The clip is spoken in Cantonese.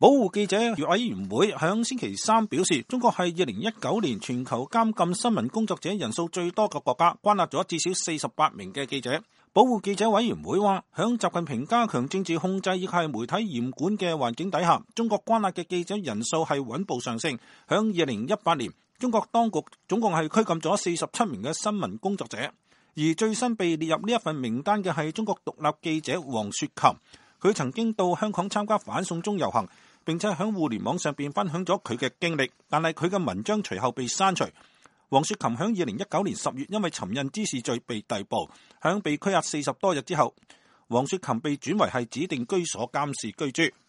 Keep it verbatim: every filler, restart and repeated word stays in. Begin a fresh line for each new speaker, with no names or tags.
保護記者委員會響星期三表示，中國係二零一九年全球監禁新聞工作者人數最多嘅國家，關押咗至少四十八名嘅記者。保護記者委員會話，響習近平加強政治控制以及媒體嚴管嘅環境底下，中國關押嘅記者人數係穩步上升。響二零一八年，中國當局總共係拘禁咗四十七名嘅新聞工作者，而最新被列入呢一份名單嘅係中國獨立記者黃雪琴。佢曾經到香港參加反送中遊行，並且喺互聯網上邊分享咗佢嘅經歷，但係佢嘅文章隨後被刪除。黃雪琴響二零一九年十月因為尋釁滋事罪被逮捕，響被拘押四十多日之後，黃雪琴被轉為係指定居所監視居住。